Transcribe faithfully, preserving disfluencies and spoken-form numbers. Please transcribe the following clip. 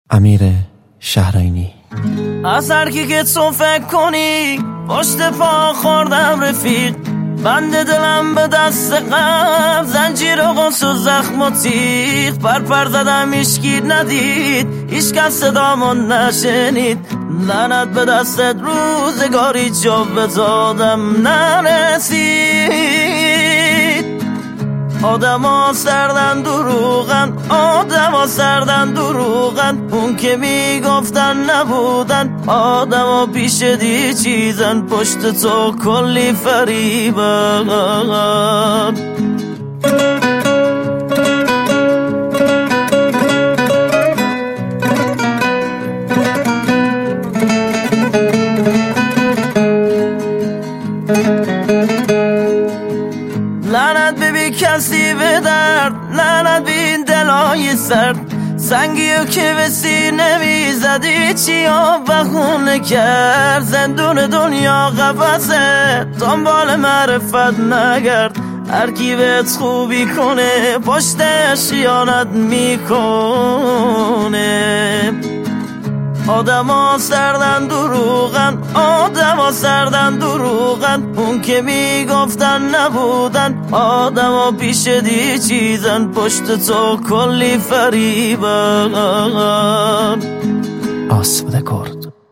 امیر شهرینی. از هر کی که تو فکر کنی پشت پا خوردم رفیق، بند دلم به دست غم، زنجیر و قنص و زخم و تیغ، پر پر زدم ایشکی ندید، هیچ کس صدامون نشنید، لعنت به دستت روزگاری جا به دادم نرسید. آدم ها سردن دروغن، آدم ها سردن دروغن، اون که میگفتن نبودن، آدم ها پیش دی چیزن، پشت تو کلی فریبن. لعنت ببی کسی به درد، لعنت بی این دلای سرد، سنگیو که به سینه میزدی چیا بخونه کرد، زندون دنیا قفسه دنبال معرفت نگرد، هر کی بهت خوبی کنه پشتش خیانت میکنه. آدم ها سردن دروغن، آدم ها سردن دروغن، اون که میگفتن نبودن، آدم ها پیش دی چیزن، پشت تو کلی فریبن. آسوده کرد.